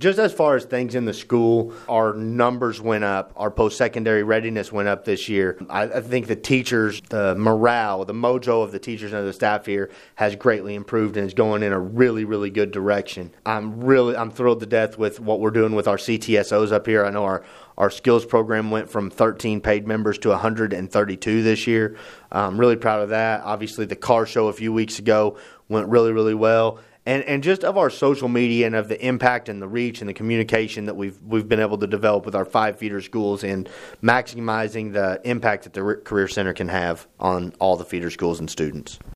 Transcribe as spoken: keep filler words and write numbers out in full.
just as far as things in the school, our numbers went up. Our post-secondary readiness went up this year. I, I think the teachers, the morale, the mojo of the teachers and the staff here has greatly improved and is going in a really, really good direction. I'm really, I'm thrilled to death with what we're doing with our C T S Os up here. I know our Our skills program went from thirteen paid members to one hundred thirty-two this year. I'm really proud of that. Obviously, the car show a few weeks ago went really, really well. And and just of our social media and of the impact and the reach and the communication that we've we've been able to develop with our five feeder schools and maximizing the impact that the Career Center can have on all the feeder schools and students.